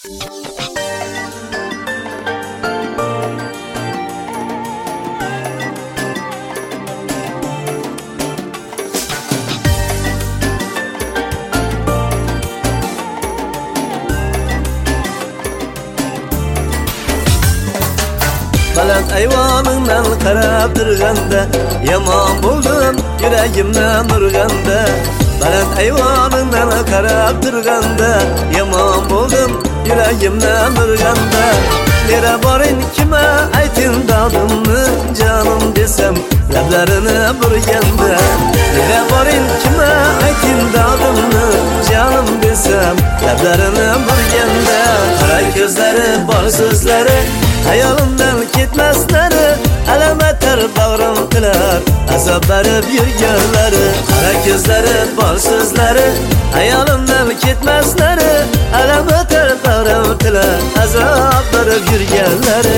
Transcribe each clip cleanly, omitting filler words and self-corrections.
Baland ayvoningdan qarab turganda yomon bo'ldim yuragimdan urganda. Baland ayvoningdan qarab turganda yomon bo'ldim yuragimdan urganda. Nera boring kima ayting dardimni jonim desam lablarini burganda. Nera boring kima ayting dardimni jonim desam lablarini burganda. Qara ko'zlari bor so'zlari hayolimdan ketmaslari alam atar bag'rim tilar azob berib yurganlari. Qara ko'zlari bor so'zlari hayolimdan ketmaslari alam atar bag'rim tilar azob berib yurganlari.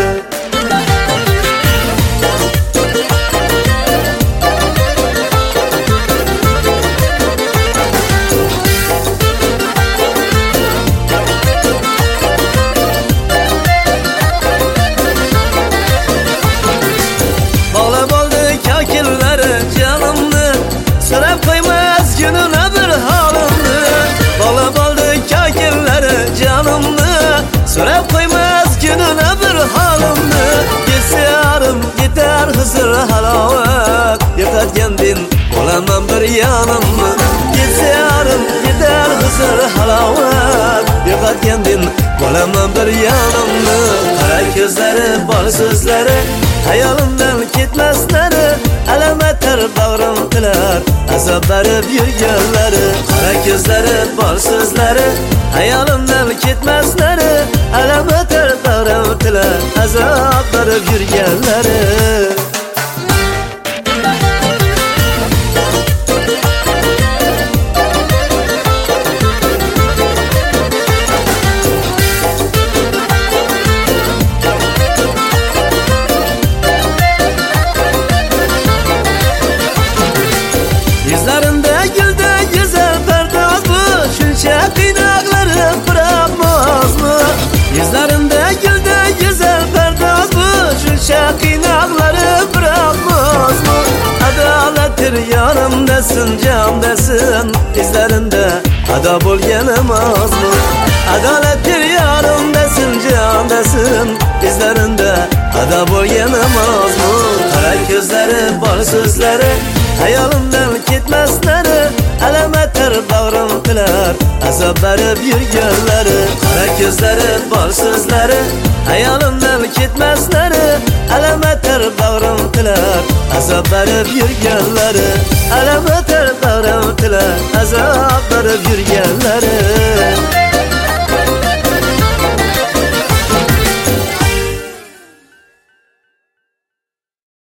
So'rab qo'ymas kunini bir holimni. Ketsa yarim yetar huzur halovat yo'qotgandin bo'laman bir yonimni. Ketsa yarim yetar huzur halovat yo'qotgandin bo'laman bir yonimni. Qara ko'zlari bor so'zlari hayolimdan ketmaslari alam atar bag'rim tilar azob berib yurganlari. Qara ko'zlari bor so'zlari hayolimdan ketmaslari alam atar bag'rim tilar azob berib yurganlari. Yuzlarimda gulda go'zal pardoz bu, shuncha qiynoqlarim bırakmazmı? Yuzlarimda gulda go'zal pardoz bu, shuncha qiynoqlarim bırakmazmı? Adolatdir yonimdasin, jondasin, izlarimda ado bo'lganim ozmi? Adolatdir yonimdasin, jondasin, izlarimda ado bo'lganim ozmi? Qara ko'zlari bor so'zlari hayolimdan ketmaslari alam atar bag'rim tilar azob berib yurganlari. Qara ko'zlari bor so'zlari hayolimdan ketmaslari alam atar bag'rim tilar azob berib yurganlari. Alam atar bag'rim tilar azob berib yurganlari.